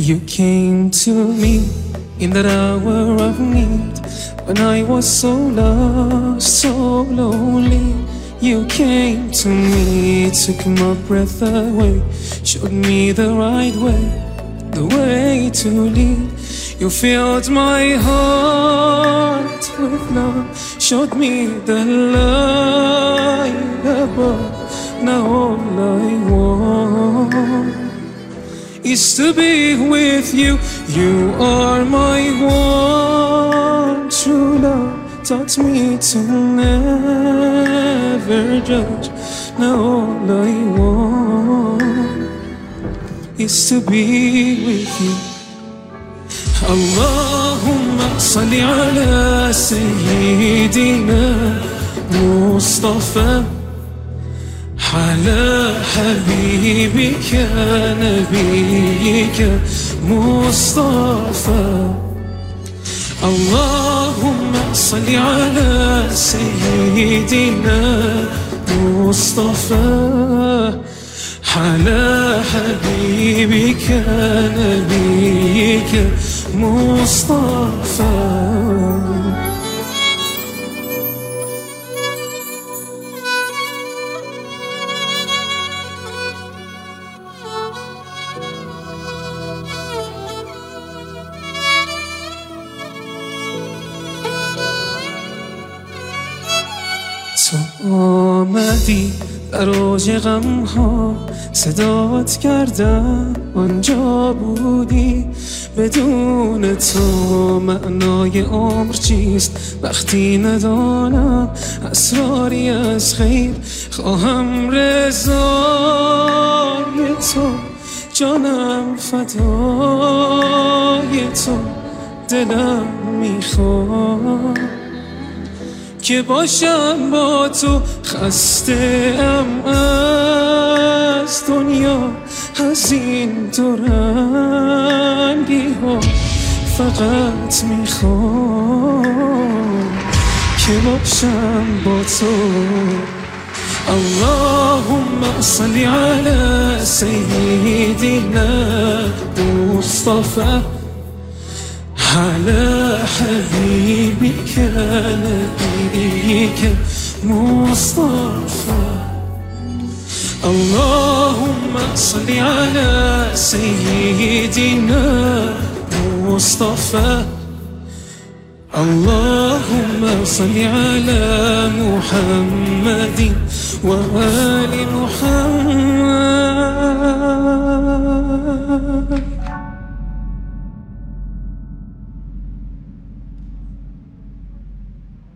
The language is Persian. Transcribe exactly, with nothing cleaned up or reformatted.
You came to me in that hour of need, when I was so lost, so lonely. You came to me, took my breath away, showed me the right way, the way to lead. You filled my heart with love, showed me the light above. Now all I want is to be with you. You are my one true love, taught me to never judge. Now all I want is to be with you. اللهم صل على سيدنا مصطفى، على حبيبك نبيك مصطفى. اللهم صل على سيدنا مصطفى، على حبيبك نبيك مصطفى. تو آمدی در اوج غم ها، صدات کردم آنجا بودی. بدون تو معنای عمر چیست وقتی ندانم اسراری از خیر. خواهم رضای تو، جانم فدای تو، دلم میخواد که باشم با تو. خسته ام از دنیا، از این دو رنگی ها، فقط میخوام که باشم با تو. اللهم صل على سيدنا مصطفى، على حبيبك نبيك مصطفى. اللهم صل على سيدنا مصطفى، اللهم صل على محمد وآل محمد.